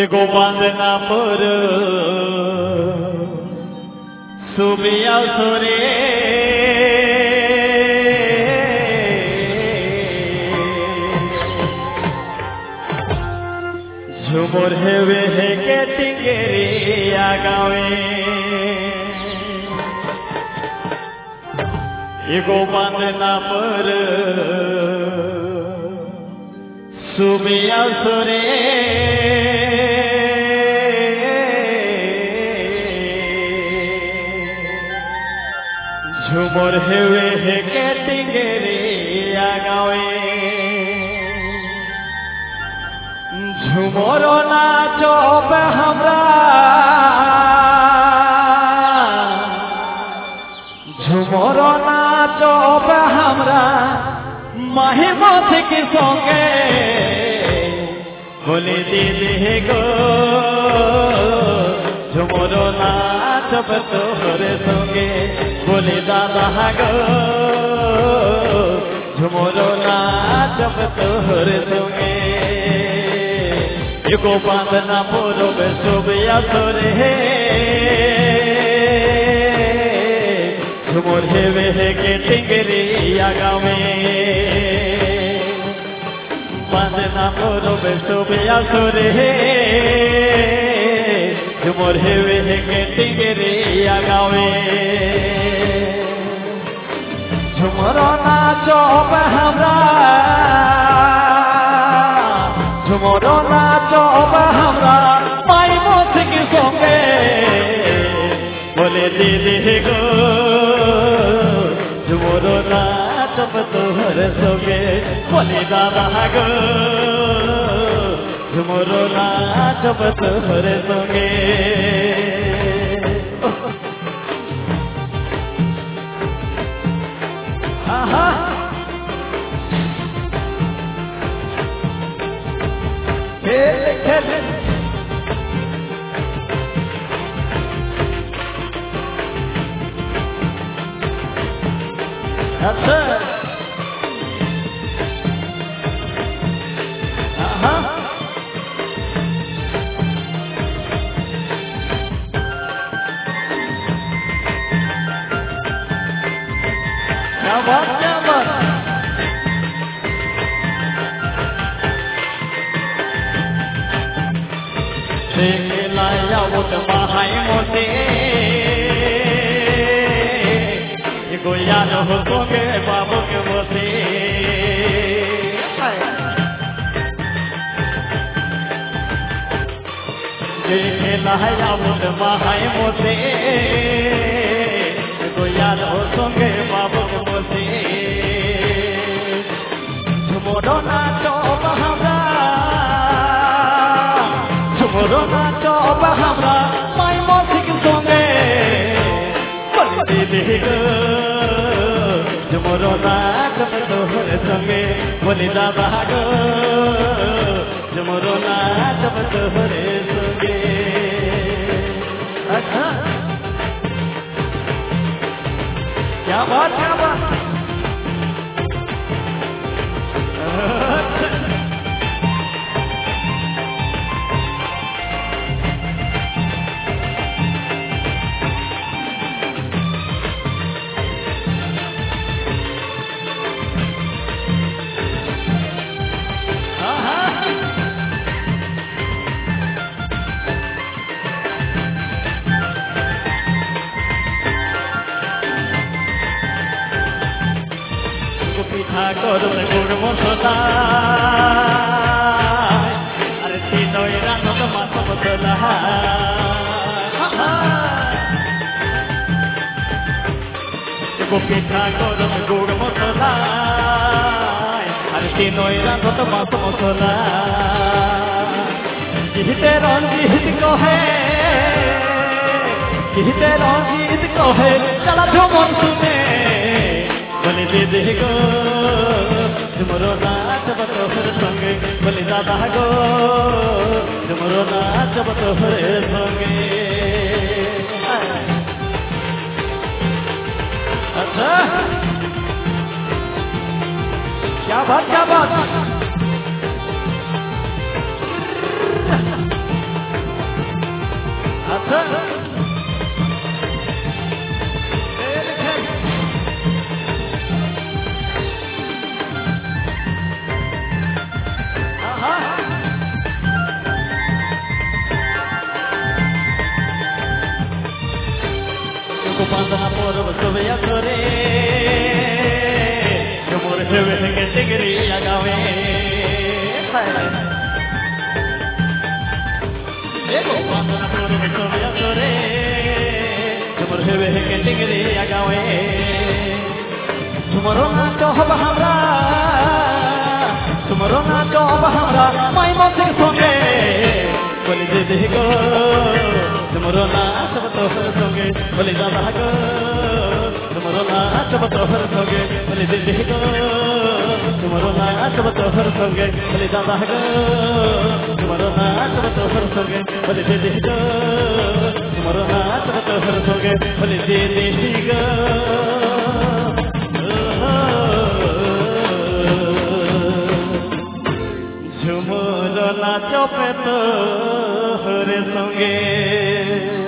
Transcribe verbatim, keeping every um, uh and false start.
को बांधना पर सुबिया सोरे झुमुर हेवे है के टिंगेरी आगावे एगो बांधना पर सुबिया सोरे झुमुर हेवे है के टिंगेरी आगावे झुमुरो नाचो पे हमरा झुमुरो नाचो पे हमरा महिमा के संगे बोले दीदी गो झुमुरो नाचो पे तोहरे संगे बोले दादा गो झुमुरो नाचो पे तोहरे संगे एगो बांधना पोरो में सुबिया सोरे झुमुर हेवे है के टिंगरी आगावे बांधना पोरो में सुबिया सोरे झुमुर हेवे है के टिंगरी आगावे झुमुरो नाचो पे हमरा झुमुरो नाचो हमरा माई मोथ के संगे बोले दीदी गो झुमुरो नाचो तोहर संगे बोले दादा गो झुमुरो नाचो तोहर संगे आहा खेल खेल अच्छा हाँ क्या बात क्या बात लाया वो तो महाई मोते को याद हो सोगे बाबू के मोते देखे लाया वो तो महाई मोते को याद हो सोगे बाबू के मोते झुमुरो नाचो हमरा झुमुरो नाचो हमरा माई मोती के संगे बोले दीदी गो झुमुरो नाचो तोहर संगे बोले दादा गो झुमुरो नाचो तोहर संगे अच्छा क्या बात क्या बात ठाकुर गुड़ मसला अरे तीनों रानो तो माथ मसला गोपी ठाकुर गुड़ मसला अरे तीनों रानो तो माथ मसला जीते रंजीत को है जीते रंजीत को है चला झुमुर सुने बोले दीदी गो झुमुरो नाचो तोहर संगे बोले दादा गो झुमुरो नाचो तोहर संगे अच्छा क्या बात क्या बात বাঁধনা পরব সবে করে ঝুমুর হেবে হেগে টিগরি আগাবে বাঁধনা পরব সবে করে ঝুমুর হেবে হেগে টিগরি আগাবে ঝুমুর নাচ হব আমরা ঝুমুর নাচ হব আমরা মাই মতের সঙ্গে বলি দিদি গো ঝুমুর নাচ হব তোর সঙ্গে বলি দাদা গো ঝুমুর নাচ হব তোর সঙ্গে বলি দিদি গো ঝুমুর নাচ হব তোর সঙ্গে বলি দাদা গো ঝুমুর নাচ হব তোর সঙ্গে বলি দিদি গো ঝুমুর নাচ হব তোর সঙ্গে বলি দিদি গো ঝুমুর নাচ পে তোর সঙ্গে